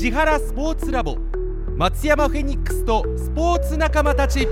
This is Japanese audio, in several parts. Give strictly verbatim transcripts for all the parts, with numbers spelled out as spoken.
千原スポーツラボ松山フェニックスとスポーツ仲間たち。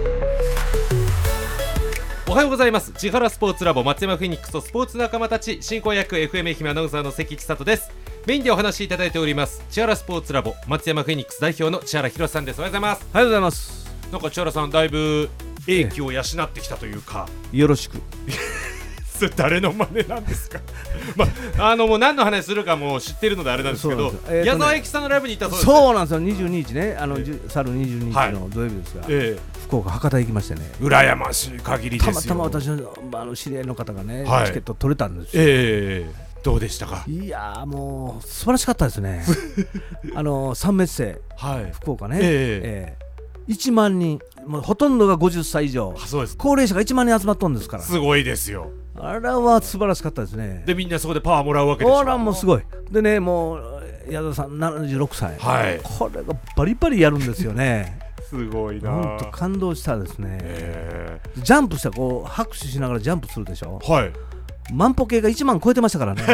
おはようございます。千原スポーツラボ松山フェニックスとスポーツ仲間たち進行役 エフエム 愛媛アナウンサーの関千里です。メインでお話しいただいております千原スポーツラボ松山フェニックス代表の千原博さんです。おはようございます。 おはようございます。 なんか千原さんだいぶ英気を養ってきたというか、 よろしくそれ誰の真似なんですかまあ、あのもう何の話するかもう知ってるのであれなんですけど、 そうなんです、えーとね、 矢沢永吉さんのライブに行ったそうです。 そうなんですよ。にじゅうににちね、あの、 えー、 去るにじゅうににちの土曜日ですが、 はい、えー、 福岡博多行きましてね、 羨ましい限りですよ。 たまたま私の、あの知り合いの方がね、 はい、 チケット取れたんですよ。 えー、どうでしたか。 いやーもう素晴らしかったですねあの三滅星、はい、福岡ね、えーえー、いちまんにん、もうほとんどがごじゅっさい以上、 そうです。 高齢者がいちまんにん集まっとるんですから、 すごいですよ。 あれは素晴らしかったですね。 でみんなそこでパワーもらうわけでしょ。 あらもうすごいでね、もう矢田さんななじゅうろくさい、 はい、 これがバリバリやるんですよねすごいな。 本当感動したですね。ジャンプしたらこう拍手しながらジャンプするでしょ。はい。万歩計がいちまん超えてましたからねだ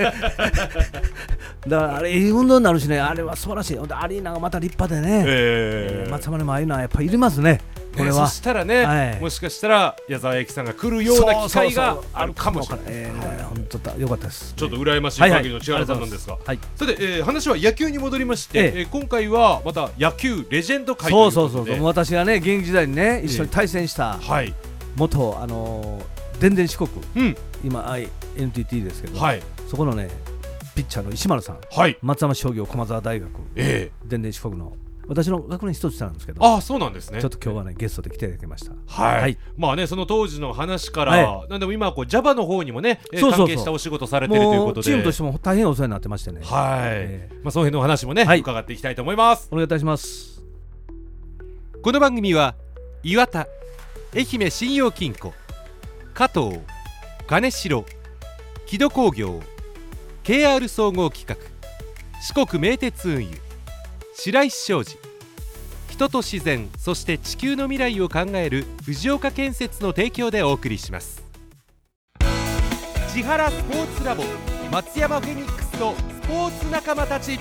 からあれいい運動になるしね、あれは素晴らしい。アリーナがまた立派でね、えー、松山にもああいうのはやっぱりいりますね。これは、 ね、そしたらね、はい、もしかしたら矢沢永吉さんが来るような機会があるかもしれない。 本当だ、よかったです、ね、 ちょっと羨ましい限りの千原さんなんですが、はいはい、それで、えー、話は野球に戻りまして、えーえー、今回はまた野球レジェンド会ということで、そうそうそうそう、 私がね現役時代にね一緒に対戦した、えーはい、元あのー、電電四国、うん、今 エヌティーティー ですけど、はい、そこのねピッチャーの石丸さん、はい、松山商業駒澤大学、えー、電電四国の私の学年一つ下なんですけど、 ああそうなんですね。 ちょっと今日はねゲストで来ていただきました。 はい、はい、まあねその当時の話から、はい、なんでも今はこう Java の方にもねそうそうそう関係したお仕事されてるということで、 チームとしても大変お世話になってましてね、 はい、えー、まあその辺のお話もね、はい、伺っていきたいと思います。 お願いいたします。 この番組は岩田、愛媛信用金庫、加藤、金城、木戸工業、 ケーアール 総合企画、四国名鉄運輸、白石商事、人と自然、そして地球の未来を考える藤岡建設の提供でお送りします。千原スポーツラボ松山フェニックスとスポーツ仲間たち。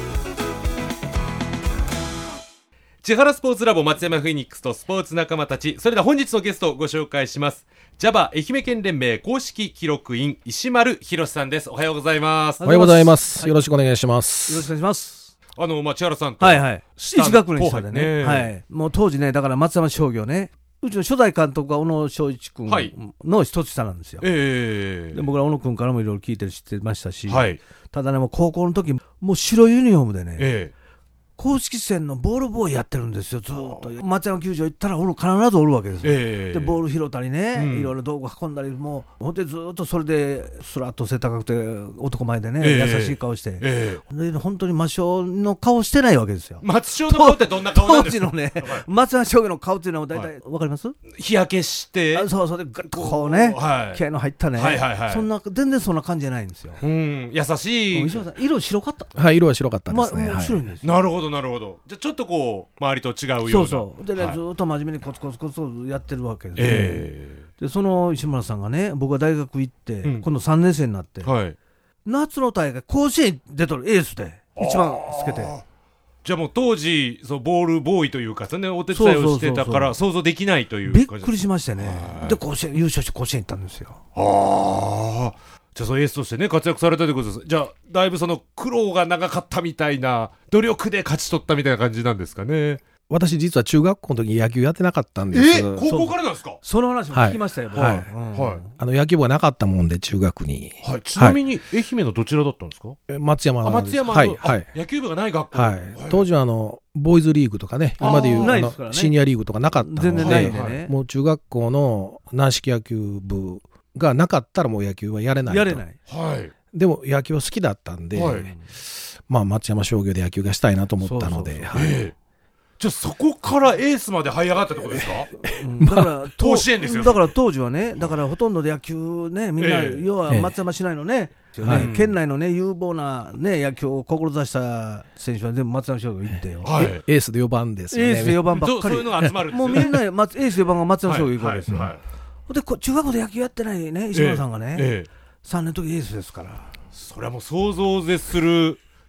千原スポーツラボ松山フェニックスとスポーツ仲間たち、それでは本日のゲストをご紹介します。 Java 愛媛県連盟公式記録員石丸博さんです。おはようございます。 おはようございます、はい、よろしくお願いします。 よろしくお願いします。あのまあ、千原さんとはいはい一学年下でね、はい、もう当時ねだから松山商業ね、うちの初代監督が小野正一君の一つ下なんですよ、はい、えー、で僕ら小野君からもいろいろ聞いてる知ってましたし、はい、ただねもう高校の時もう白ユニフォームでね、えー公式戦のボールボーイやってるんですよ。ずっと松山球場行ったらおる必ずおるわけですよ、えー、でボール拾ったりね、うん、いろいろ道具運んだり、もうほんでずっとそれでスラッと背高くて男前でね、えー、優しい顔して、えー、で本当に真正の顔してないわけですよ。 松正の顔ってどんな顔なんですか。 当時のね松山商業の顔っていうのは大体わかります？ 日焼けしてあそうそうでぐっとこうね、はい、気合の入ったね、はいはいはい、そんな全然そんな感じじゃないんですよ。 うん、優しい。 色白かった。 はい、色は白かったですね、 ま、白いんですよ、 はい、なるほどなるほど。じゃあちょっとこう周りと違うような、 そうそうでね、はい、ずっと真面目にコツコツコツやってるわけです、ね、えー、でその石村さんがね僕が大学行って、うん、今度さんねん生になって、はい、夏の大会甲子園出とるエースで一番つけて、 じゃあもう当時そうボールボーイというかそんなお手伝いをしてたから想像できないというびっくりしましてね、で甲子園優勝して甲子園行ったんですよ。 ああ、じゃあそのエースとしてね活躍されたということです。じゃあだいぶその苦労が長かったみたいな、努力で勝ち取ったみたいな感じなんですかね。 私実は中学校の時に野球やってなかったんです。 え高校からなんですか。 その話も聞きましたよ、 はいはい、うんはい、あの野球部がなかったもんで中学に、 はい、ちなみに愛媛のどちらだったんですか。 え松山なんです。 松山の、はいはい、野球部がない学校、 はいはい、当時はあのボーイズリーグとかね今でいうあの、ね、シニアリーグとかなかったので、全然ないんでね、もう中学校の軟式野球部がなかったらもう野球はやれないと。 やれない、 はい、 でも野球は好きだったんで、はい、まあ松山商業で野球がしたいなと思ったので、そうそうそう、はい、えーじゃあそこからエースまで這い上がったってことですか。 うん、だから甲子園ですよ。 だから当時はね、だからほとんどで野球ねみんな、えー、要は松山市内のね、えー、県内のね有望なね野球を志した選手は全部松山商業行ってよ、 はい、エースでよばんですよね。 エースでよばんばっかり。 そういうのが集まるんですよ、ね、 もうみんなエースでよばんが松山商業行くわけですよ、はいはいはい、で中学校で野球やってないね石村さんがね、えーえー、さんねんの時エースですから。 それはもう想像を絶する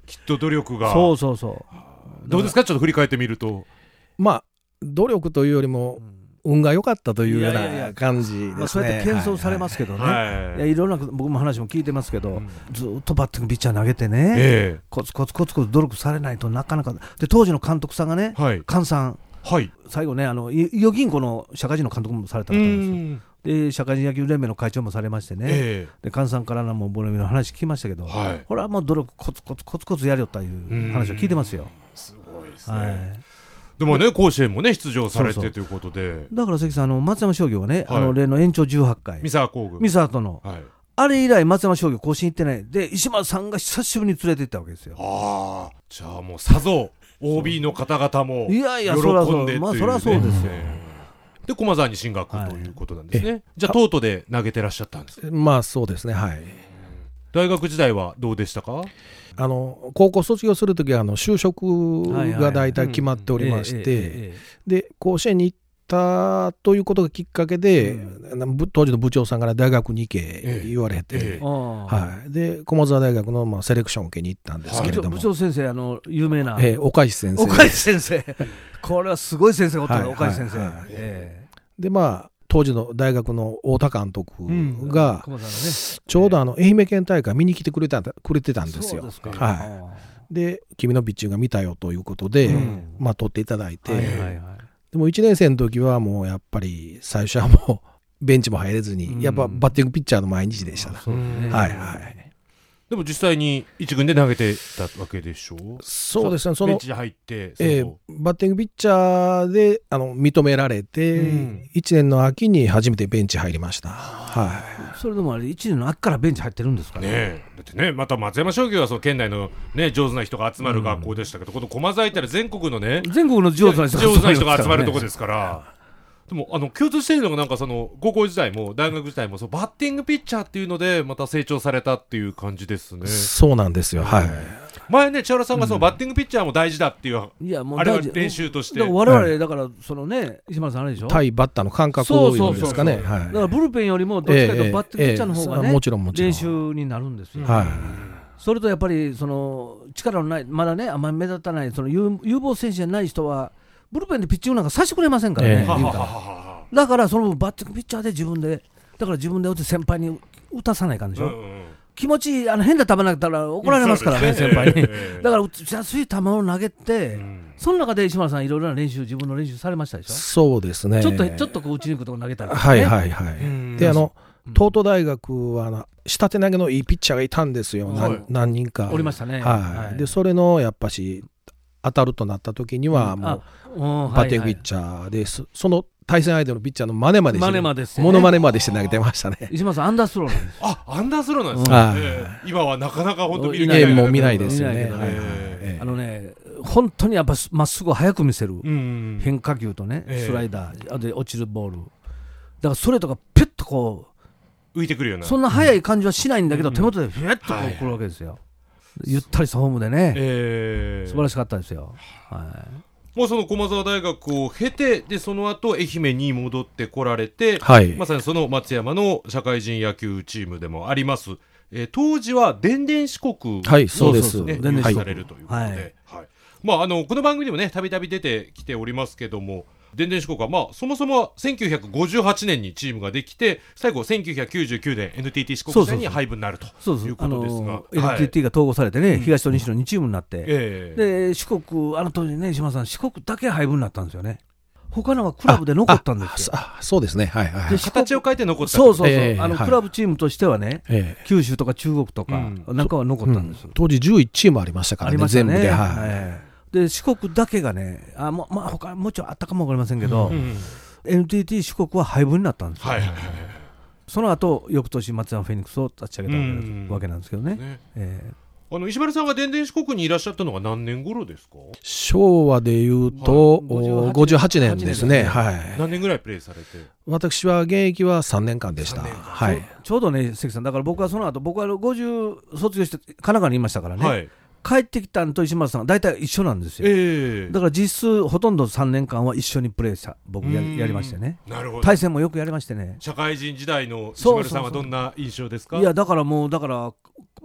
きっと努力が。 そうそうそう。 どうですか、ちょっと振り返ってみると。 まあ努力というよりも、うん、運が良かったというような感じですね。 まあ、そうやって謙遜されますけどね、はいはい、いやいろんな僕も話も聞いてますけど、うん、ずっとバッティングピッチャー投げてね、えー、コツコツコツコツ努力されないとなかなかで、当時の監督さんがね、はい、菅さん、はい、最後ね、あの伊予銀行の社会人の監督もされた方なんですよ。で社会人野球連盟の会長もされましてね、えー、で菅さんからのもボロミの話聞きましたけど、はい、これはもう努力コツコツコツコツやりよったいう話を聞いてますよ。 すごいですね、はい。でもね、甲子園もね出場されてそうそうということで、 だから関さん、あの松山商業はね、はい、あの例の延長じゅうはちかい三沢工具三沢との、はい、あれ以来松山商業甲子園行ってないで、石丸さんが久しぶりに連れて行ったわけですよ。 ああ、じゃあもうさぞ オービー の方々も喜んでっていう、ね、いやいや、そりゃそう、まあそりゃそうですよ。で駒沢に進学ということなんですね、はい、じゃあ東都で投げてらっしゃったんですか。 まあそうですね、はい。 大学時代はどうでしたか。 あの高校卒業するときはあの就職が大体決まっておりまして、で甲子園に行ったということがきっかけで、うん、当時の部長さんから大学に行け言われて、えええはい、で駒沢大学のまあセレクションを受けに行ったんですけれども、 部長先生、あの有名な、 ええ、岡石先生岡石先生これはすごい先生おったの、岡石先生、はいはいはい、ええ、でまあ当時の大学の太田監督が、うんね、ちょうどあの愛媛県大会見に来てくれた、くれてたんですよ。はい、で君のピッチングが見たよということで、うん、まあ取っていただいて、はいはいはい、でもいちねん生の時はもうやっぱり最初はもうベンチも入れずに、うん、やっぱバッティングピッチャーの毎日でしたね。うんはいはい。 でも実際に一軍で投げてたわけでしょう。 そうですね、そのベンチに入って、 えー、バッティングピッチャーであの認められて、うん、いちねんの秋に初めてベンチ入りました。はい、 それでもあれいちねんの秋からベンチ入ってるんですか ね, ねだってね、また松山商業はその県内の、ね、上手な人が集まる学校でしたけど、うん、この駒沢行ったら全国のね、 全国の上手な人が集まる、 上手な人が集まるとこですから。でもあの共通しているのがなんかその高校時代も大学時代もそのバッティングピッチャーっていうのでまた成長されたっていう感じですね。 そうなんですよ、はい。 前ね千原さんがそのバッティングピッチャーも大事だっていう、うん、いやもうあれは練習としてだから我々だからそのね石丸さんあれでしょ、 対バッターの感覚を言うんですかね。だからブルペンよりもどっちかというとバッティングピッチャーの方がね、 えーえー、もちろんもちろん練習になるんですよ、 はい。 それとやっぱりその力のないまだねあんまり目立たないその有, 有望選手じゃない人はブルペンでピッチングなんかさせてくれませんからね、えーだからそのバッティングピッチャーで自分でだから自分で打って先輩に打たさないかんでしょ、うんうん、気持ちあの変な球投げたら怒られますからね、先輩にだから打ちやすい球を投げて、うん、その中で石丸さんいろいろな練習自分の練習されましたでしょ。 そうですね、 ちょっとちょっとこう打ちに行くとこ投げたりとか、 ね、はいはいはい。であの東都大学はあの下手投げのいいピッチャーがいたんですよ、はい、何人かおりましたね、 はいはい、でそれのやっぱし当たるとなった時にはもう、うん、バッティングピッチャーです、はいはい、その対戦相手のピッチャーの真似までしてモノマネまでして投げてましたね。 石丸さんアンダースローなんです。 あ、アンダースローなんですね、うんえー、今はなかなか本当見る機会がもう見ないですよね。 あのね本当にやっぱまっすぐ速く見せる、うん、変化球とね、えー、スライダーで落ちるボールだからそれとかペッとこう浮いてくるようなそんな速い感じはしないんだけど、うん、手元でフェッとこう来るわけですよ、はい、ゆったりしたフォームでね、えー、素晴らしかったですよ、はいもうその駒沢大学を経てでその後愛媛に戻ってこられて、 はい、 まさにその松山の社会人野球チームでもあります、えー、当時は電電四国の、はい、そうです、 ね、入手されるということで、はいはいまあ、あのこの番組でもねたびたび出てきておりますけども電電四国は、まあ、そもそもせんきゅうひゃくごじゅうはちねんにチームができて最後せんきゅうひゃくきゅうじゅうきゅうねん エヌティーティー 四国戦に配分になるということですがエヌティーティー が統合されてね、はい、東と西のにチームになって、えー、で四国あの当時ね石丸さん四国だけ配分になったんですよね。他のはクラブで残ったんですよ。 ああそうですね、はいはい、で形を変えて残ったそうそうそう、えー、あのクラブチームとしてはね、えー、九州とか中国とかなんかは残ったんです、 うん、当時じゅういちチームありましたから ね, ね全部で、はいえー、で四国だけがねあ、ままあ、他もうちょいあったかもわかりませんけど、うんうん、エヌティーティー 四国は配分になったんですよ、はいはいはい、その後翌年松山フェニックスを立ち上げたわけなんですけどね、ねえーあの石丸さんが電電四国にいらっしゃったのが何年頃ですか。 昭和でいうと、はい、ごじゅうはちねんですね、はい、 何年ぐらいプレーされて。 私は現役はさんねんかんでした。はい、 ちょうどね関さんだから僕はその後僕はごじゅう卒業して神奈川にいましたからね、はい、帰ってきたのと石丸さんが大体一緒なんですよ、えー、だから実質ほとんどさんねんかんは一緒にプレーした僕 や, やりましてね。 なるほど。 対戦もよくやりましてね。 社会人時代の石丸さんはどんな印象ですか。 いやだからもうだから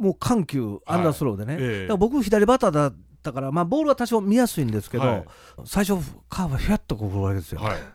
もう緩急アンダースローでね、はい、だから僕左バッターだったから、まあ、ボールは多少見やすいんですけど、はい、最初カーブがヒャッとこう来るわけですよ、はい、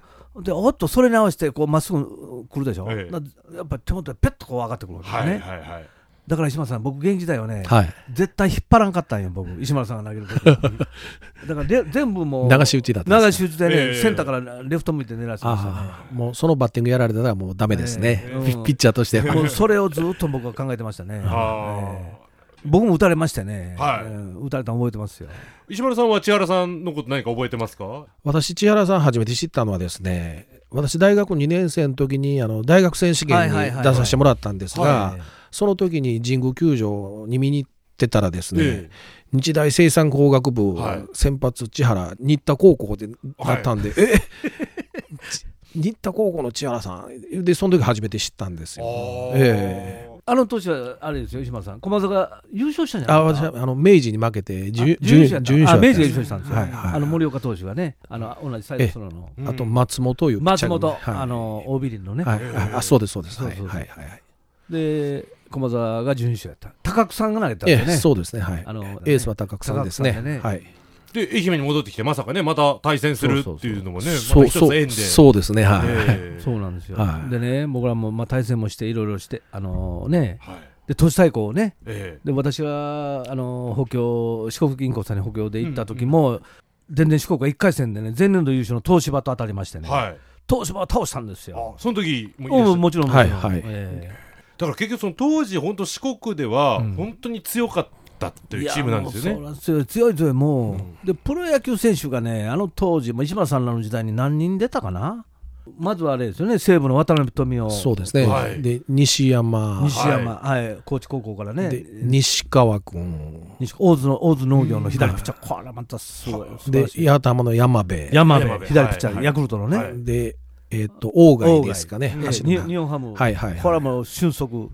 でおっとそれに合わせてこうまっすぐ来るでしょ、ええ、やっぱり手元でペッとこう上がってくるわけですね、はいはいはい、だから石丸さん僕現役時代はね、はい、絶対引っ張らんかったんよ僕石丸さんが投げる時だからで全部もう流し打ちだったんです流し打ちでね、えー、センターからレフト向いて狙ってましたね。 もうそのバッティングやられたらもうダメですね、えーうん、ピッチャーとしてもうそれをずっと僕は考えてましたね、えー、僕も打たれましてね、はい、えー、打たれたの覚えてますよ。 石丸さんは千原さんのこと何か覚えてますか？ 私千原さん初めて知ったのはですね、私大学にねん生の時にあの大学選手権に出させてもらったんですが、その時に神宮球場に見に行ってたらですね、ええ、日大生産工学部、はい、先発千原新田高校でなったんで、はい、え新田高校の千原さんでその時初めて知ったんですよ。ええ、 あの年はあれですよ石丸さん、駒澤が優勝したんじゃないですか。 あ、私あの明治に負けて準優勝明治が優勝したんですよ、はいはい、あの森岡投手がね、あの同じサイドスローの、 あと松本いうピッチャーが、ね、 松本、はい、あのオービリンのね、 はいはい、あそうですそうです、はいはいはい、 で駒澤が準優勝やった。高久さんが投げたんですよね、 ええ、そうですね、はい、あのね、エースは高久さんですね、ね、はい、 で愛媛に戻ってきてまさかねまた対戦するっていうのもね、 そうそうそう、ま、一つ縁でそうですね、はい、 えー、そうなんですよ、はい、でね僕らもまあ対戦もしていろいろしてあのー、ね、はい、で都市対抗をね、えー、で私はあのー、補強四国銀行さんに補強で行った時も、うんうん、電電四国がいっかい戦でね前年度優勝の東芝と当たりましてね、はい、東芝を倒したんですよ。 あその時もいいです、もちろんもちろん、はいはい、 えーだから結局その当時本当四国では本当に強かったっていうチームなんですよね、うん、そうなんですよ、 強い強いもう、うん、でプロ野球選手がねあの当時石丸さんらの時代に何人出たかな。まずはあれですよね、西武の渡辺富雄、 そうですね、はい、で西山西山、はいはい、高知高校からね、 で西川君、 大津の大津農業の左ピッチャー、これまたすごい、 で八幡の山部山部左ピッチャー、はい、ヤクルトのね、はい、 でえー、と大貝ですかね、 日本ハム、はいはいはい、これはもう俊足、うん、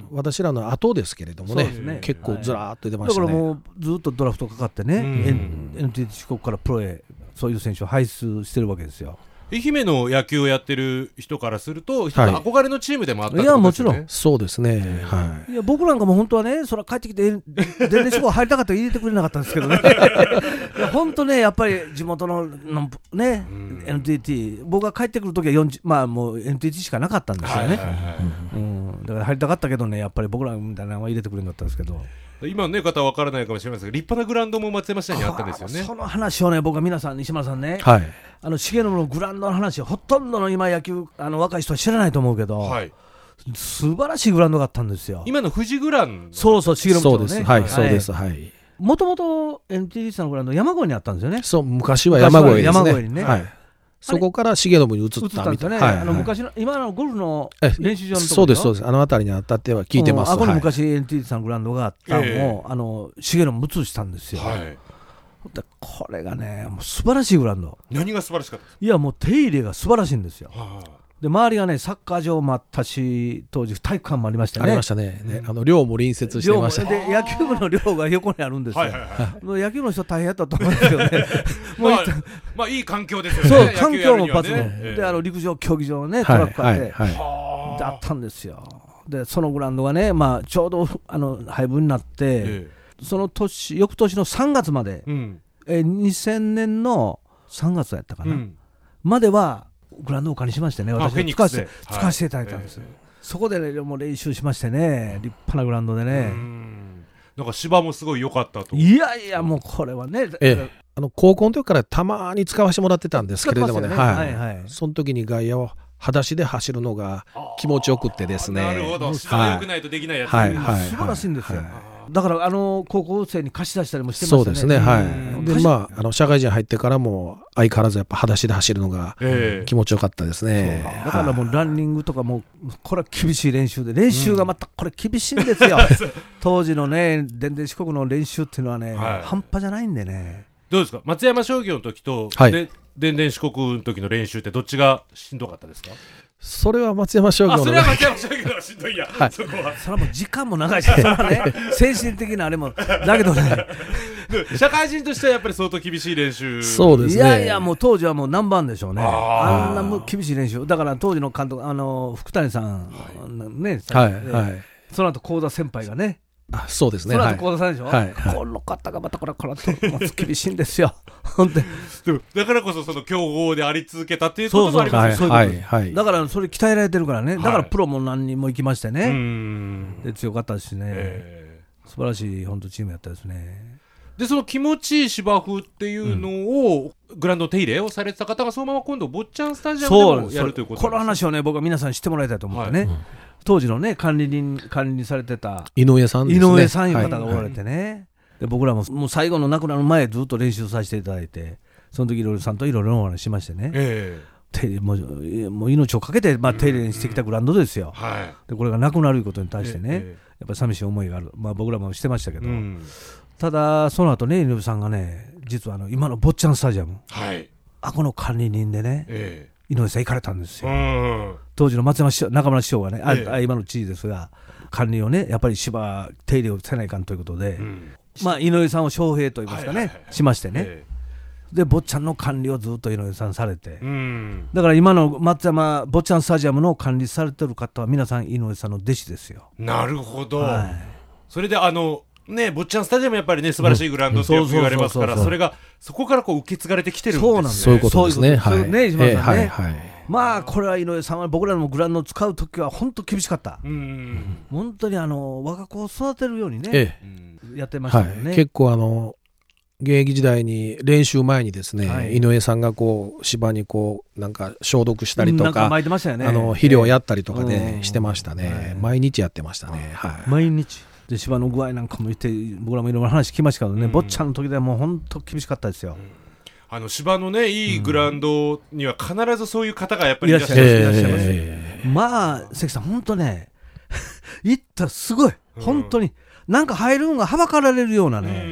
私らの後ですけれども ね, ね結構ずらーっと出ましたね、 だからもうずっとドラフトかかってね、エヌティーティー 四国からプロへそういう選手を輩出してるわけですよ。 愛媛の野球をやってる人からすると、はい、憧れのチームでもあったってことですよね。 いやもちろんそうですね、はい、 いや僕なんかも本当はねそれ帰ってきて電電四国入りたかったら入れてくれなかったんですけどねいや本当ねやっぱり地元ののね エヌティーティー 僕が帰ってくるときはよんじゅうまあもう エヌティーティー しかなかったんですよね、はいはいはい、うん、だから入りたかったけどねやっぱり僕らみたいなのは入れてくれなかったんですけど、 今の、ね、方は分からないかもしれませんが立派なグラウンドも松山市内にあったんですよね。 その話をね僕は皆さん西村さんね、 はい、 あの重信のグラウンドの話ほとんどの今野球あの若い人は知らないと思うけど、はい、素晴らしいグラウンドがあったんですよ。 今の富士グラウンド、 そうそう重信のね、 そうです、はい、そうです、はい、 もともと エヌティーティー さんのグラウンド山越にあったんですよね。 そう昔は山越ですね、 山越にね、 はい、そこから重信に移ったみたいな、 移ったんですよね、はいはい、あの昔の今のゴルフの練習場のところ、 そうですそうです、あの辺りにあったっては聞いてます。 あこに昔 エヌティーティー さんのグラウンドがあったのを、えー、あの重信移したんですよ、はい、でこれがねもう素晴らしいグラウンド。 何が素晴らしかったですか？ いやもう手入れが素晴らしいんですよ、はあ、で周りがねサッカー場もあったし当時体育館もありましたね。 ありましたね、ね、あの寮も隣接してました。 で野球部の寮が横にあるんですよ、はいはいはい、もう野球の人大変やったと思うんですよねもうまあ、まあいい環境ですよね。 そう環境も抜群、ね、であの陸上競技場ねトラックあって、はいはいはい、であったんですよ。でそのグラウンドがね、まあ、ちょうどあの配分になって、ええ、その年翌年のさんがつまで、うん、えにせんねんのさんがつやったかな、うん、まではグラウンドをお借りしましてね、私が使わせて、使わせていただいたんです、はい、そこで、ね、もう練習しましてね、立派なグラウンドでね、 うんなんか芝もすごい良かったと。 いやいやもうこれはね、 ええ、あの高校の時からたまに使わせてもらってたんですけれどもね、はいはいはい、その時に外野を裸足で走るのが気持ちよくってですね。 なるほど、芝が良くないとできないやつ、 はいはいはい、 素晴らしいんですよ、はい、だからあの高校生に貸し出したりもしてましたね。 そうですね、はい、でまあ、あの社会人入ってからも相変わらずやっぱ裸足で走るのが気持ちよかったですね、 えー、だからもうランニングとかもこれは厳しい練習で練習がまたこれ厳しいんですよ、うん、当時のね電電四国の練習っていうのはね、はい、半端じゃないんでね。 どうですか松山商業の時と、はい、で電電四国の時の練習ってどっちがしんどかったですか？ それは松山商業の、ね、 あそれは松山商業のしんどいや、はい、そこはそれはもう時間も長いし、それはね精神的なあれもだけどね社会人としてはやっぱり相当厳しい練習。 そうですね。 いやいやもう当時はもう何番でしょうね。 あ, あんなも厳しい練習だから当時の監督あの福谷さん、はい、ね、 はいはい、 その後幸田先輩がねあ、そうですね。 その後幸田さんでしょ、 はいはい、 この方がまたこれから厳しいんですよ本当にでもだからこそその強豪であり続けたっていうこともありますよね。 はいはい、 だからそれ鍛えられてるからね、だからプロも何人も行きましてね、はい、うんで強かったしね、えー、素晴らしい本当チームやったですね。 でその気持ちいい芝生っていうのを、うん、グラウンド手入れをされてた方がそのまま今度坊ちゃんスタジアムでもやるということなんですか。 この話をね僕は皆さん知ってもらいたいと思ってね、はい、うん、当時のね管理人管理にされてた井上さんですね。 井上さんいう方がおられてね、はいはい、で僕らももう最後の亡くなる前ずっと練習させていただいて、その時いろいろさんといろいろお話しましてね、えー、手入れもう、もう命をかけて、まあ、手入れにしてきたグラウンドですよ、うんうん、はい、でこれがなくなることに対してね、えー、やっぱり寂しい思いがある、まあ、僕らもしてましたけど、うん、ただその後ね井上さんがね実はあの今の坊ちゃんスタジアム、はい、あこの管理人でね、えー、井上さん行かれたんですよ、うん、当時の松山市中村市長がね、ええ、今の知事ですが管理をねやっぱり芝手入れをせないかんということで、うん、まあ、井上さんを招聘といいますかね、はいはいはい、しましてね、ええ、で坊ちゃんの管理をずっと井上さんされて、うん、だから今の松山坊ちゃんスタジアムの管理されてる方は皆さん井上さんの弟子ですよ。 なるほど、はい、それであのね、坊ちゃんスタジアムやっぱりね素晴らしいグラウンドってよく言われますから、それがそこからこう受け継がれてきてるんですね。そうなんです、 そういうことですね。 はい、ね、石丸さんね、えーはいはい、まあこれは井上さんは僕らのグラウンドを使うときは本当厳しかった。うん、本当にあの我が子を育てるようにね、ええ、やってましたよね、 はい、結構あの現役時代に練習前にですね、はい、井上さんがこう芝にこうなんか消毒したりとか、なんか巻いてましたよね、 あの肥料やったりとかで、ね、してましたね、はい、毎日やってましたね、はい、 毎日で芝の具合なんかも言って僕らもいろいろ話聞きましたけどね、うん、坊ちゃんの時ではもう本当厳しかったですよ、うん、 あの芝のねいいグラウンドには必ずそういう方がやっぱりいらっしゃいます、いらっしゃいます、えー、 まあ関さん本当ね行ったらすごい本当に、うん、なんか入るのがはばかられるようなね、うん、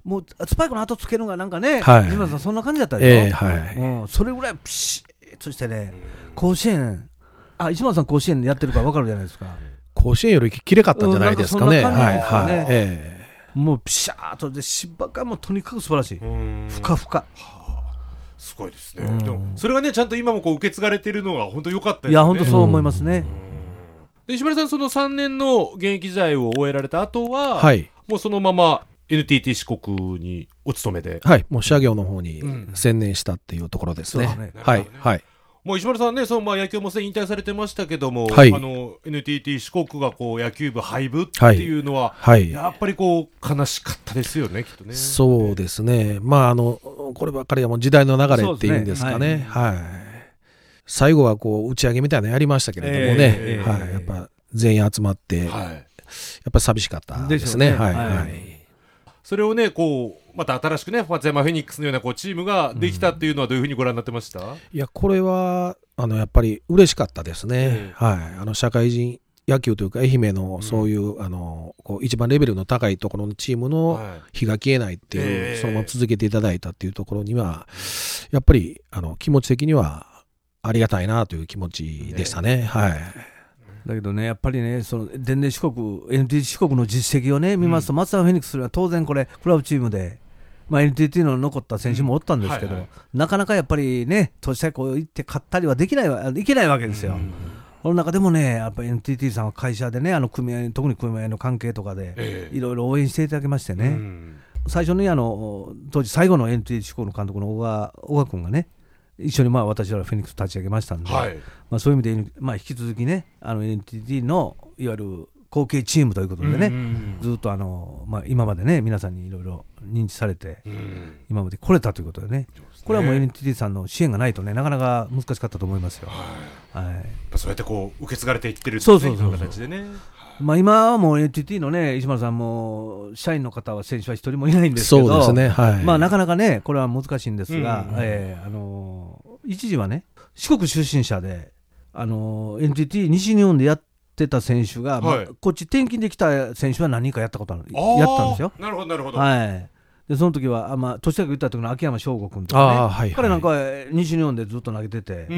もうスパイクの後つけるのがなんかね、はい、今さんそんな感じだったでしょ、えーはい、うん、それぐらいピシッとしてね、うん、甲子園あ石丸さん甲子園でやってるから分かるじゃないですか。 甲子園よりきれかったんじゃないですかね。はいはい、えー、もうピシャーとで芝がもうとにかく素晴らしい、ふかふか、はあ、すごいですね、うん、それがねちゃんと今もこう受け継がれているのが本当良かったですね。 いや本当そう思いますね、うん、 で石丸さんそのさんねんの現役時代を終えられた後は、はい、もうそのまま エヌティーティー 四国にお勤めで、 はい、もう社業の方に専念したっていうところですね、うん、ね、はいはい、 もう石丸さんね、そのまあ野球もすでに引退されてましたけども、はい、あの エヌティーティー 四国がこう野球部廃部っていうのは、はい、やっぱりこう悲しかったですよね、きっとね。 そうですね、まああのこればっかりはもう時代の流れっていうんですかね、はいはい、最後はこう打ち上げみたいなのやりましたけれどもね、えーはい、やっぱ全員集まって、はい、やっぱり寂しかったですね。はいはいはい、 それをねこうまた新しくね松山フェニックスのようなこうチームができたっていうのはどういうふうにご覧になってました？うん、 いやこれはあのやっぱり嬉しかったですね、えーはい、あの社会人野球というか愛媛のそういう、うん、あのこう一番レベルの高いところのチームの火が消えないっていう、はい、そのまま続けていただいたっていうところにはやっぱりあの気持ち的にはありがたいなという気持ちでしたね、ね、はい。 だけどねやっぱりねその電電四国 エヌティーティー 四国の実績をね見ますと、うん、松山フェニックスは当然これクラブチームで、まあ、エヌティーティー の残った選手もおったんですけど、うんはいはい、なかなかやっぱりね都市対抗行って勝ったりはできないいけないわけですよ、うん、その中でもねやっぱり エヌティーティー さんは会社でねあの組合特に組合の関係とかでいろいろ応援していただきましてね、うん、最初にあの当時最後の エヌティーティー 四国の監督の小川小川君がね一緒にまあ私らフェニックス立ち上げましたんで、はいまあ、そういう意味で、まあ、引き続きねあの エヌティーティー のいわゆる後継チームということでね、うんうんうん、ずっとあの、まあ、今までね皆さんにいろいろ認知されて、うん、今まで来れたということでね、これはもう エヌティーティー さんの支援がないとねなかなか難しかったと思いますよ、はいはい、 そうやってこう受け継がれていってるっていう、ね、そうそうそうそう形でね、 まあ、今はもう エヌティーティー のね石丸さんも社員の方は選手は一人もいないんですけど、そうですね、はいまあ、なかなかねこれは難しいんですが、うんうんえーあのー一時はね四国出身者であの エヌティーティー 西日本でやってた選手が、はいまあ、こっち転勤できた選手は何人かやったことあるやったんですよ。 なるほどなるほど、 はい、でその時はあ、まあ、年高く言った時の秋山翔吾君とかね、はいはい、彼なんかは西日本でずっと投げてて、うん、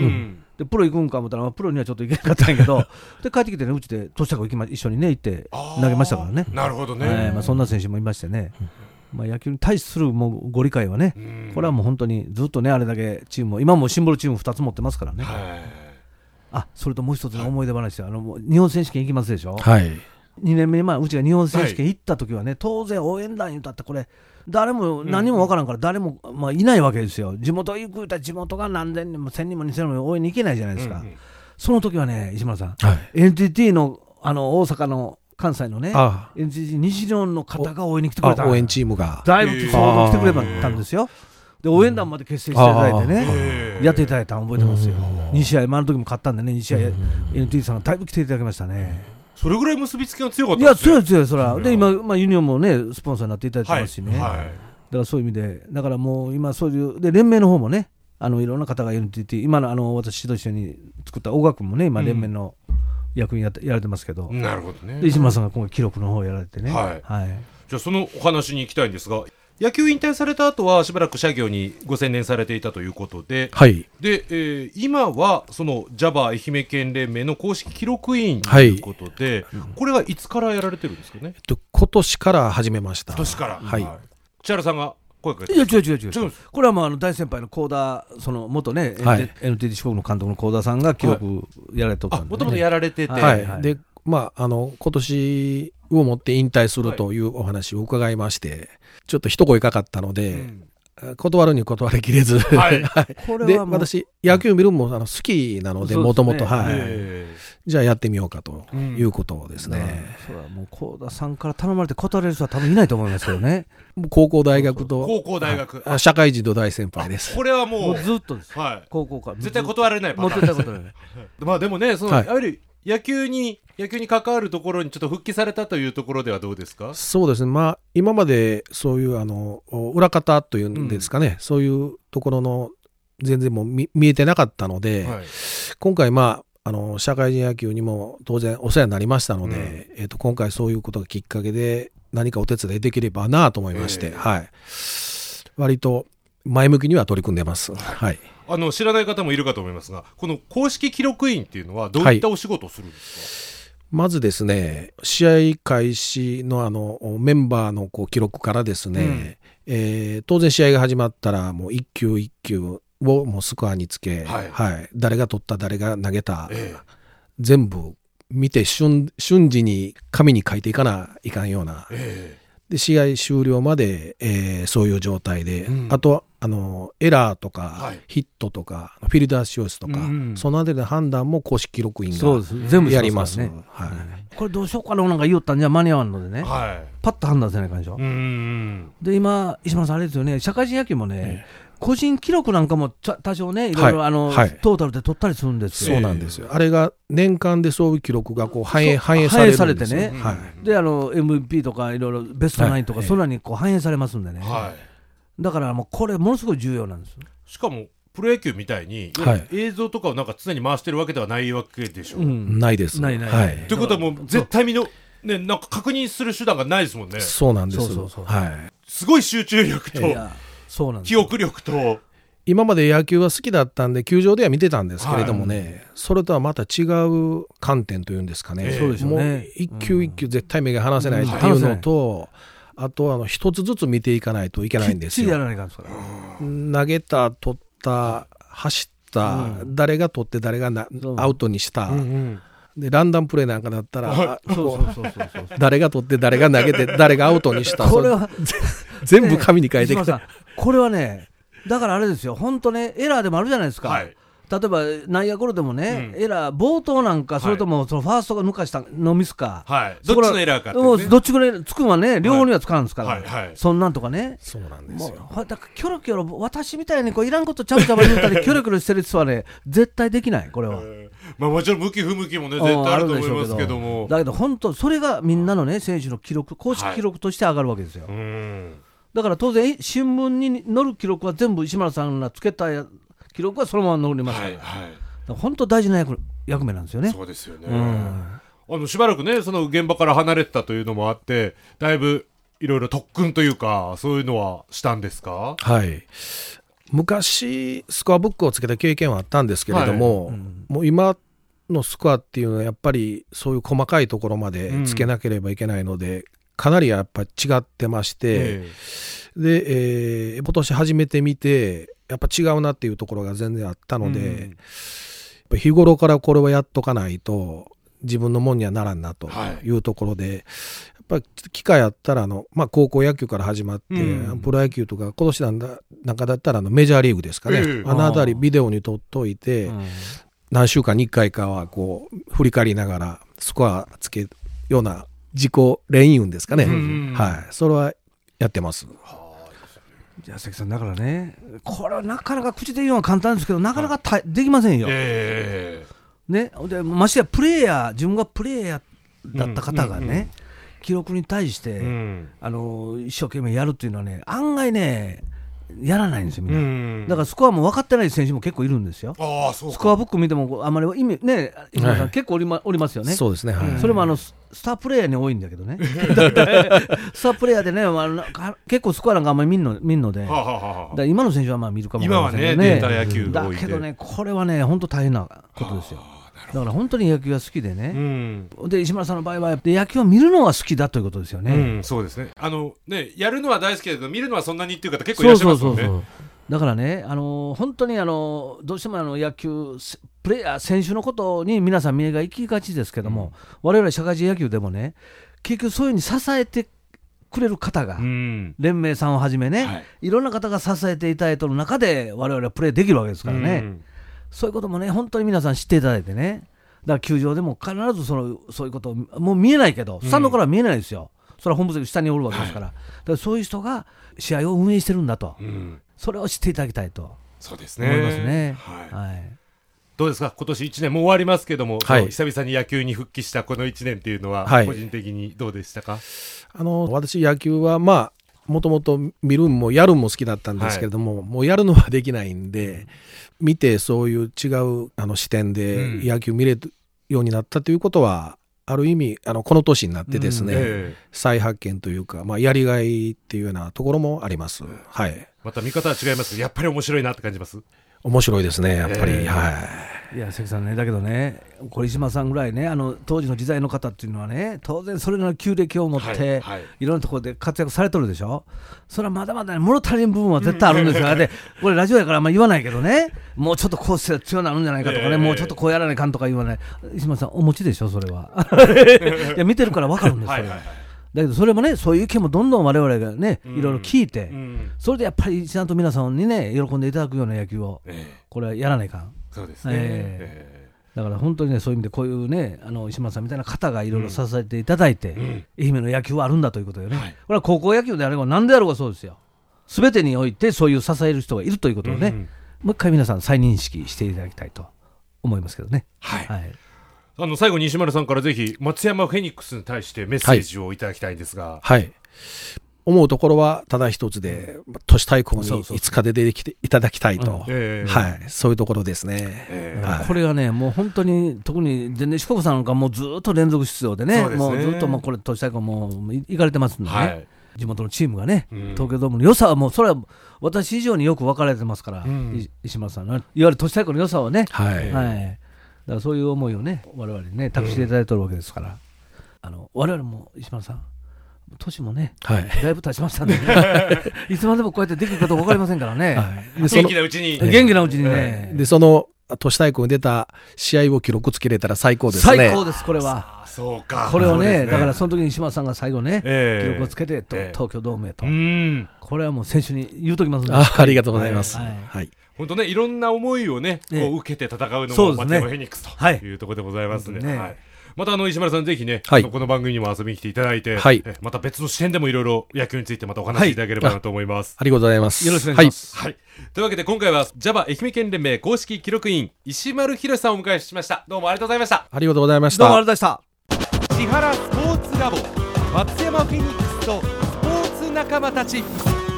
でプロ行くんか思ったら、まあ、プロにはちょっと行けなかったんやけどで帰ってきてねうちで年高く一緒にね行って投げましたからね。 なるほどね、 はいまあ、そんな選手もいましてね、うんまあ、野球に対するもうご理解はね、これはもう本当にずっとねあれだけチームを今もシンボルチームふたつ持ってますからね。あそれともう一つの思い出話で、はい、あの日本選手権行きますでしょ、はい、 にねんめにまあうちが日本選手権行った時はね、はい、当然応援団言うたってこれ誰も何もわからんから誰も、まあ、いないわけですよ。地元行くたら地元が何千人も千人も二千人も応援に行けないじゃないですか、うんうん、その時はね石村さん、はい、エヌティーティー の, あの大阪の関西のね エヌティーティー 西日本の方が応援に来てくれた。 応援チームがだいぶ相当来てくれたんですよ。で応援団まで結成していただいてね、やっていただいたの覚えてますよ。に試合前の時も勝ったんでね、に試合 エヌティーティー さんがだいぶ来ていただきましたね。 それぐらい結びつきが強かったですね。 いや強い強いそらで今、まあ、ユニオンもねスポンサーになっていただいてますしね、はいはい、だからそういう意味でだからもう今そういうで連盟の方もねあのいろんな方が エヌティーティー 今のあの私と一緒に作った大川君もね今連盟の役員や, やられてますけど、 うん、なるほどね。 で石村さんが今回記録の方をやられてね、 はいはい、 じゃあそのお話に行きたいんですが、野球引退された後はしばらく社業にご専念されていたということで、 はい、 で、えー、今はその ジャバ 愛媛県連盟の公式記録委員ということで、はい、これはいつからやられてるんですかね。 えっと、今年から始めました。 今年から、 はい、 千原さんが声かけて。 いや違う違う違う違う、これはもうあの大先輩の幸田その元ね、はい、エヌティーティー 四国の監督の幸田さんが記録やられてたんで、ね、 もともとやられてて、 はいはい、でまああの今年をもって引退するというお話を伺いまして、はい、ちょっと一声かかったので、うん、断るに断りきれず、はい、で私野球見るのもあの好きなのでもともとじゃあやってみようかということですね、 うん、それはもう幸田さんから頼まれて断れる人は多分いないと思いますけどね。 高校大学と高校大学社会人と大先輩です。 これはも う, もうずっとです、 はい、 高校から絶対断れないパターンです。絶対断れないまあでもねその、はい、いわゆる野球に野球に関わるところにちょっと復帰されたというところではどうですか。 そうですね、まあ、今までそういうあの裏方というんですかね、うん、そういうところの全然もう 見, 見えてなかったので、はい、今回、まあ、あの社会人野球にも当然お世話になりましたので、うんえー、と今回そういうことがきっかけで何かお手伝いできればなと思いまして、えーはい、割と前向きには取り組んでます、はい、 あの知らない方もいるかと思いますが、この公式記録員っていうのはどういったお仕事をするんですか。 はい、まずですね、試合開始 の, あのメンバーのこう記録からですね、うんえー、当然試合が始まったらもう一球一球をもうスコアにつけ、はいはい、誰が取った誰が投げた、えー、全部見て 瞬, 瞬時に紙に書いていかないかんような、えー、で試合終了まで、えー、そういう状態で、うん、あとあのエラーとか、はい、ヒットとかフィルダー使用率とか、うん、そのあたりの判断も公式記録員がやりますね。はい、 これどうしようかななんか言おったんじゃ間に合わんのでね、はい、パッと判断せないかんでしょ。うんで今石丸さんあれですよね、社会人野球もね、えー個人記録なんかも多少ねいろいろ、はいあのはい、トータルで取ったりするんですよ。 そうなんですよ。あれが年間でそういう記録がこう反映反映されるんですよ。 反映されてね、はい、であの エムブイピー とかいろいろベストナインとか、はい、そんなにこう反映されますんでね、はい、だからもうこれものすごい重要なんです。 しかもプロ野球みたいに、はい、映像とかをなんか常に回してるわけではないわけでしょ、うん、 ないですないない、 はい、 ということはもう絶対見のね、なんか確認する手段がないですもんね。 そうなんです。 そうそうそう、 はい、 すごい集中力とそうなんです記憶力と今まで野球は好きだったんで球場では見てたんですけれどもね、はい、それとはまた違う観点というんですかね、えー、もう一球一球絶対目が離せないっていうのと、うん、あとあの一つずつ見ていかないといけないんですよ。 きっちりやらないかんですから。 投げた取った走った、うん、誰が取って誰がなアウトにした、うんうんでランダムプレーなんかだったら誰が取って誰が投げて誰がアウトにしたこれは全部紙に書いてきた、 ね、これはねだからあれですよ本当ねエラーでもあるじゃないですか、はい、例えば内野ゴロでもね、うん、エラー冒頭なんかそれともそのファーストが抜かしたのミスか、 はい、どっちのエラーかって、 ね、どっちぐらいつくんはね両方には使うんですから、はいはいはい、そんなんとかね。 そうなんですよ。 もうだからキョロキョロ私みたいにこういらんことちゃぶちゃぶ言ったりキョロキョロしてる人はね絶対できないこれは、えーまあ、もちろん向き不向きもね絶対あると思いますけどもだけど本当それがみんなのね選手の記録公式記録として上がるわけですよ、はい、うんだから当然新聞に載る記録は全部石丸さんがつけた記録はそのまま載りますから、はいはい、本当大事な 役, 役目なんですよね。 そうですよね、うん、あのしばらくねその現場から離れてたというのもあってだいぶいろいろ特訓というかそういうのはしたんですか。 はい昔スコアブックをつけた経験はあったんですけれども、はいうん、もう今のスコアっていうのはやっぱりそういう細かいところまでつけなければいけないので、うん、かなりやっぱり違ってまして、えー、で、えー、今年始めてみてやっぱ違うなっていうところが全然あったので、うん、日頃からこれはやっとかないと自分のもんにはならんなというところで、はい、やっぱり機会あったらあの、まあ、高校野球から始まって、うん、プロ野球とか今年なんだなんかだったらあのメジャーリーグですかね、えー、あのあたりビデオに撮っといて、うん、何週間にいっかいかはこう振り返りながらスコアつけるような自己練習ですかね、うん、はい、それはやってます。 じゃあ関さんだからね、これはなかなか口で言うのは簡単ですけどなかなかた、はい、できませんよ、えーね、でましてやプレイヤー自分がプレイヤーだった方がね、うんうんうん、記録に対して、うん、あの一生懸命やるっていうのはね案外ねやらないんですよみんな、うん、だからスコアも分かってない選手も結構いるんですよ。あそうか、スコアブック見てもあんまり意味ね、はい、結構おり、ま、おりますよね。 そうですね、はい、 それもあのスタープレイヤーに多いんだけどねスタープレイヤーでね、まあ、結構スコアなんかあんまり見んの、見んので、はははだ今の選手はまあ見るかもしれませんけどね。 今はねデータ野球が多いんで、 だけどねこれはね本当大変なことですよ。だから本当に野球が好きでね、うん、で石村さんの場合は野球を見るのが好きだということですよね、 うん、そうですね。あのねやるのは大好きだけど見るのはそんなにっていう方結構いらっしゃいますもんね。そうそうそうそう、 だからね、あのー、本当にあのどうしてもあの野球プレーヤー選手のことに皆さん目が行きがちですけども、うん、我々社会人野球でもね結局そういうふうに支えてくれる方が、うん、連盟さんをはじめね、はい、いろんな方が支えていただいている中で我々はプレーできるわけですからね、うん、そういうこともね本当に皆さん知っていただいてね、だから球場でも必ずそのそういうことをもう見えないけどスタンドからは見えないですよ、うん、それは本部席下におるわけですから、はい、だからそういう人が試合を運営してるんだと、うん、それを知っていただきたいとそうですね思いますね。 はいはい、どうですか今年いちねんもう終わりますけども、はい、久々に野球に復帰したこのいちねんっていうのは、はい、個人的にどうでしたか？ あの私野球はまあもともと見るんもやるんも好きだったんですけれども、はい、もうやるのはできないんで見てそういう違うあの視点で野球見れるようになったということは、うん、ある意味あのこの年になってですね、うんえー、再発見というか、まあ、やりがいっていうようなところもあります、はい、 また見方は違います。やっぱり面白いなって感じます。 面白いですねやっぱり、えー、はい。 いや関さんね、だけどね小島さんぐらいねあの当時の時代の方っていうのはね当然それなりの旧暦を持って、はいはい、いろんなところで活躍されてるでしょ。それはまだまだ、ね、物足りん部分は絶対あるんですよでこれラジオやからあんま言わないけどねもうちょっとこうして強くなるんじゃないかとかね、えー、もうちょっとこうやらないかんとか言わない。石間さんお持ちでしょそれはいや見てるから分かるんですよはいはい、はい、だけどそれもねそういう意見もどんどん我々がねいろいろ聞いて、うん、それでやっぱりちゃんと皆さんにね喜んでいただくような野球を、えー、これはやらないかん。 そうですね、えーえーだから本当にねそういう意味でこういうねあの石村さんみたいな方がいろいろ支えていただいて、うん、愛媛の野球はあるんだということよね、はい、これは高校野球であれば何であろうがそうですよ。全てにおいてそういう支える人がいるということをね、うん、もう一回皆さん再認識していただきたいと思いますけどね。 はい、はい、あの最後に石丸さんからぜひ松山フェニックスに対してメッセージをいただきたいんですが。 はい、はい思うところはただ一つで都市対抗にいつか出てきていただきたいと、うんはい、そういうところですね、 えーはい、これがねもう本当に特に全然四国さんなんかもうずっと連続出場で ね, うでねもうずっともうこれ都市対抗も行かれてますんでね、はい、地元のチームがね、うん、東京ドームの良さはもうそれは私以上によく分かれてますから、うん、石丸さんのいわゆる都市対抗の良さをね、はいはい、だからそういう思いをね我々にね託していただいてるわけですから、うん、あの我々も石丸さん年もね、はい、だいぶ経ちましたんで、ね、いつまでもこうやってできるかどうか分かりませんからね、はい、 元気なうちに元気なうちにねでその都市対抗に出た試合を記録つけれたら最高ですね。 最高ですこれは。 そうかこれを ね, ねだからその時に島田さんが最後ね、えー、記録をつけてと、えー、東京ドームへと、うんこれはもう選手に言うときますね。 あ, ありがとうございます、はいはい、本当ねいろんな思いをねこう受けて戦うのも松山フェニックスというところでございますので、はいはいまたあの石丸さんぜひね、はい、この番組にも遊びに来ていただいて、はい、えまた別の視点でもいろいろ野球についてまたお話しいただければなと思います、 はい、あ, ありがとうございます。 よろしくお願いします、 はいはい、というわけで今回は ジャバ 愛媛県連盟公式記録員石丸博さんをお迎えしました。どうもありがとうございました。 ありがとうございました。 どうもありがとうございました。 千原スポーツラボ松山フェニックスとスポーツ仲間たち。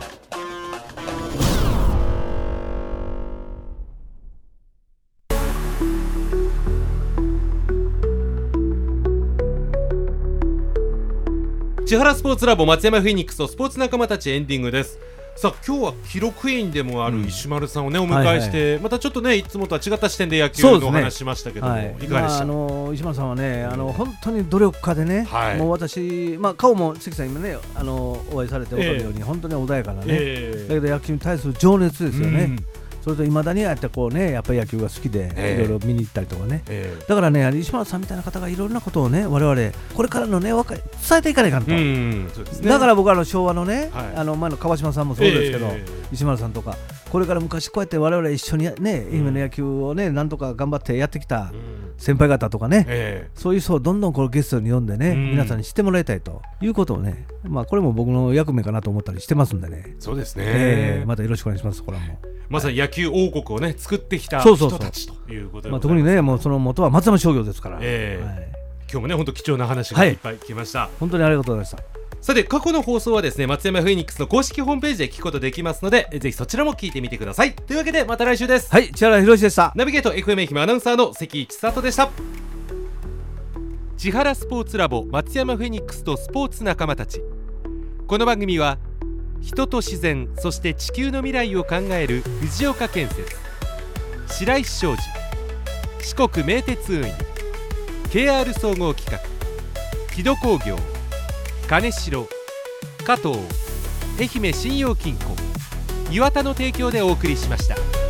千原スポーツラボ松山フェニックスとスポーツ仲間たちエンディングです。さあ今日は記録員でもある石丸さんをね、うん、お迎えして、はいはい、またちょっとねいつもとは違った視点で野球のお話しましたけども、ねはい、いかがでした？ まあ、あの石丸さんはねあの本当に努力家でね、はい、もう私、まあ、顔も関さん今ねあのお会いされて分かるように、えー、本当に穏やかなね、えー、だけど野球に対する情熱ですよね、うんそれといまだにやってこうねやっぱり野球が好きでいろいろ見に行ったりとかね、えー、だからね石丸さんみたいな方がいろんなことをね我々これからのね若い伝えていかないかんと、うんそうですね、だから僕はあの昭和のね、はい、あの前の川島さんもそうですけど、えー、石丸さんとかこれから昔こうやって我々一緒にね愛媛の野球をねなんとか頑張ってやってきた先輩方とかね、えー、そういう人をどんどんこのゲストに呼んでね、うん、皆さんに知ってもらいたいということをね、まあこれも僕の役目かなと思ったりしてますんでね。 そうですね、 えー、またよろしくお願いします。これはもうまさに野球王国をね作ってきた人たちということで、 まあ、特にねもうその元は松山商業ですから、 えーはい、今日もね本当貴重な話がいっぱい聞きました、はい、 本当にありがとうございました。 さて過去の放送はですね松山フェニックスの公式ホームページで聞くことできますのでぜひそちらも聞いてみてください。というわけでまた来週です。 はい、千原博でした。 ナビゲート エフエム 愛媛アナウンサーの関一里でした。千原スポーツラボ松山フェニックスとスポーツ仲間たち。この番組は人と自然そして地球の未来を考える藤岡建設、白石商事、四国名鉄運輸、 ケーアール 総合企画、木戸工業、金城、加藤、愛媛信用金庫、岩田の提供でお送りしました。